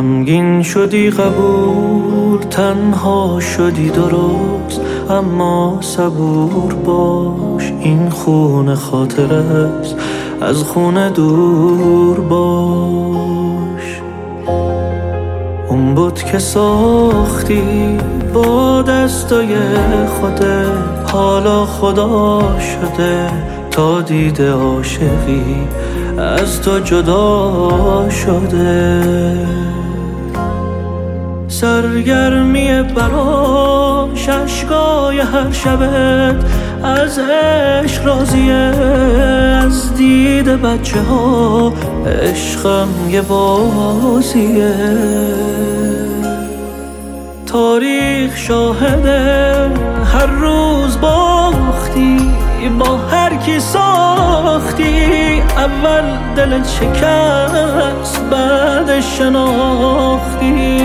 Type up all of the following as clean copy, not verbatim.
غمگین شدی قبول، تنها شدی درست، اما صبور باش، این خون خاطر است، از خون دور باش. اون بود که ساختی با دستای خودت، حالا خدا شده تا دیده عاشقی از تو جدا شده. سرگرمی براش اشکای هر شبت، از عشق راضیه، از دید بچه ها عشقم یه بازیه. تاریخ شاهده هر روز باختی، با هر کی ساختی، اول دلت شکست بعد شناختی.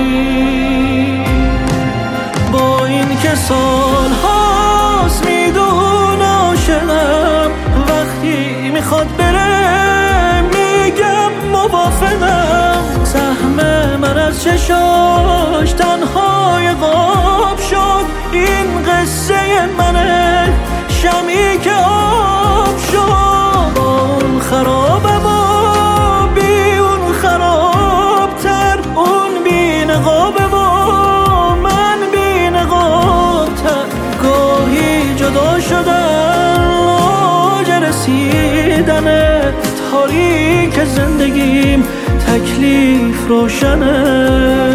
با این که سال هاست میدون عاشقم، وقتی میخواد بره میگم موافقم. سهم من از چشاش تنهای غاب شد، این قصه منه، شمی که آب شد. اون خرابه و بی اون خرابتر، اون بی نقابه و من بی نقابتر. گاهی جدا شدن لاج رسیدنه، تاریک زندگیم تکلیف روشنه.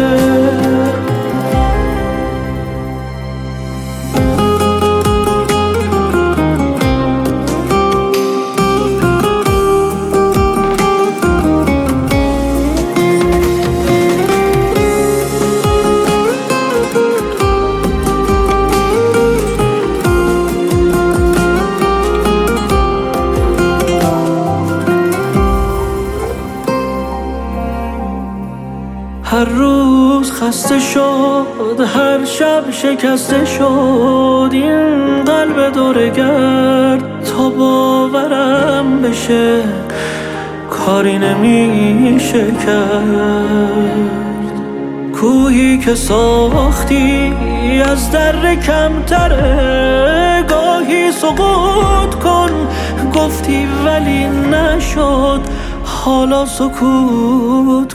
هر روز خسته شد، هر شب شکسته شد، این قلب دورگرد تا باورم بشه کاری نمیشه کرد. کوهی که ساختی از در کمتره، گاهی سقوط کن گفتی ولی نشد، حالا سکوت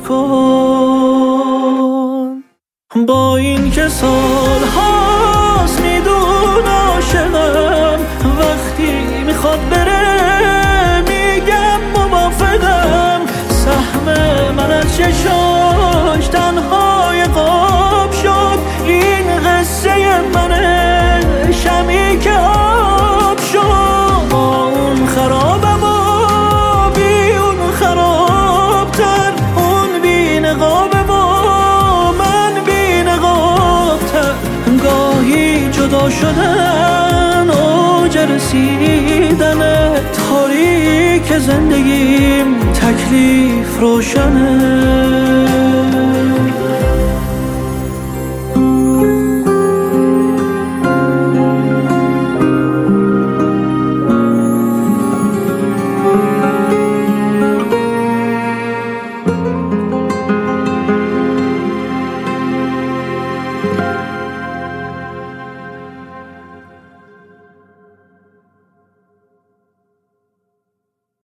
کن. با این که سال هاست میدون عاشقم، وقتی میخواد بره میگم موافقم. سهم من از چشاش تنهای غاب شد، این قصه منه، شمی که آب شد. اون خرابه جدا شدن اوج رسیدن، تاریک زندگیم تکلیف روشنه.